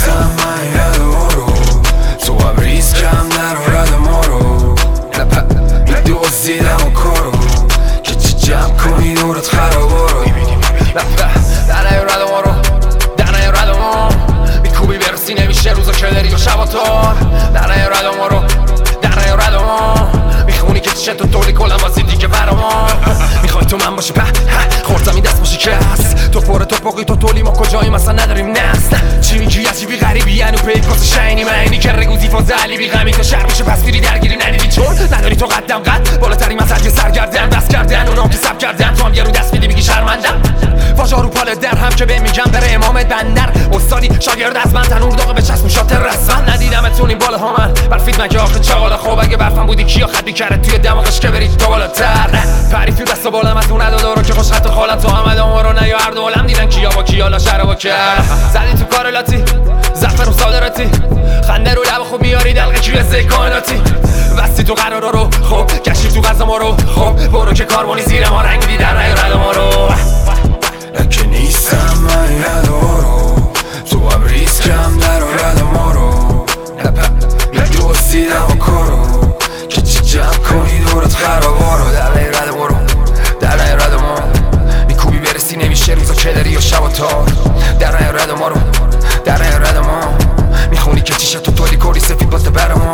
نیستم من یاد برو تو هم ریسکم نرارد ما رو میدوزیدم و کارو که چی جمع کنی دورت خراب برو در نیارد ما رو در نیارد ما میکوبی برسی نمیشه روزا که داری و شبا تار در نیارد ما رو در نیارد ما میخونی که چه تو تولی کلم واسه دیگه برا ما میخوای تو من باشی خوردم این دست باشی کس تو پره تو پاقی تو تولی ما کجاییم اصلا نداریم نست چی میگی عجیبی غریبی انو پیکاس شینی منی که رگوزی فاز علی بی غمی تو شهر میشه پس میری درگیری ندیدی چون نداری تو قدم قد بالاترین از یه سرگردن دست کردن اونام که سب کردن تو هم یه رو دست میدی میگی شرمندم واژا رو پال در هم که به میگم بره امامت بندر استادی شاگرد از من تنور داغ به چشم شاتر رسن ندیدمتون این بالا ها من برفید مگه آخه چاقالا خوب اگه برفم بودی کیا خدی کرد توی دماغش که برید تو بالاتر پری تو دست بالم از اون ندادا رو که خوش خط خالت تو همه دام رو نه یا هر دولم دیدن کیا با کیا لا با کرد زدی تو کار لاتی زفر و صادراتی خنده رو لب خوب میاری دلقه کیه زیکاناتی وستی تو قرارا رو خب کشی تو غذا ما رو خب برو که کاربونی زیر ما رنگ میدی در نیارد ما رو لکه نیستم من یاد برو تو هم ریسکم نرارد ما رو میدوزیدم و کارو که چی جمع کنی دورت خراب برو در نیارد برو در نیارد ما میکوبی برسی نمیشه روزا که داری و شبا تار در نیارد ما رو در نیارد ما میخونی که چیشه تو تولی کوری سفید باسته بر ما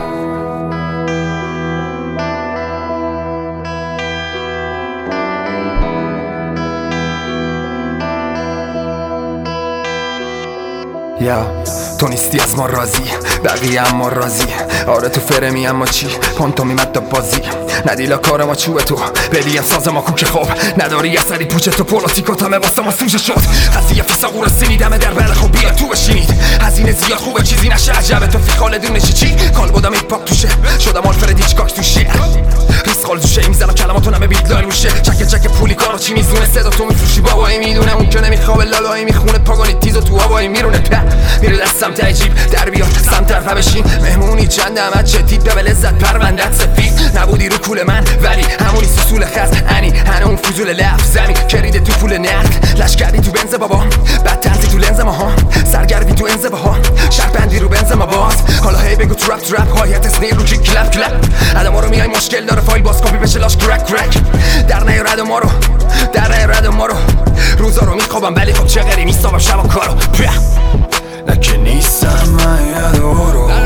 یا تو نیستی از ما راضی بقیه اما راضی آره تو فرمی اما چی پانتو میمد بازی ندیلا کار ما چوبه تو بدیم ساز ما کوک خوب نداری اثری پوچ تو پولاتیکو تمه واسه ما سوژه شد قضیه فسقور سینی دمه در بله خب بیا تو بشینید هزینه زیاد خوبه چیزی نشه عجبه تو فیخال دونشی چی کال بودم ایک پاک توشه شدم آلفرد هیچکاک تو شعر ریس خال توشه میزنم کلماتو نمه بیدلاری میشه چک پولی کارو چی میزونه صدا تو میفروشی بابایی میدونه اون که نمیخوابه لالایی میخونه پاگانی تیزو تو هوایی میرونه میره دستم تعجیب در بیاد سمت طرفه بشین مهمونی چند عمد شدید به لذت پروندت سفید نبودی رو کول من ولی همونی سوسول خز انی هنه اون فوزول لفظ زمین کریده تو پول نقد لش کردی تو بنز بابا بعد تنزی تو لنز ماها سرگردی تو انزه باها شرپندی رو بنز ما باز حالا هی بگو ترپ هایت اسنیر رو چیک کلپ آدما رو میای مشکل داره فایل باز کپی بشه لاش کرک در نیارد ما رو در نیارد ما رو روزا رو میخوابم ولی خب چه غری میستابم شب و کارو لکه نیستم من یاد برو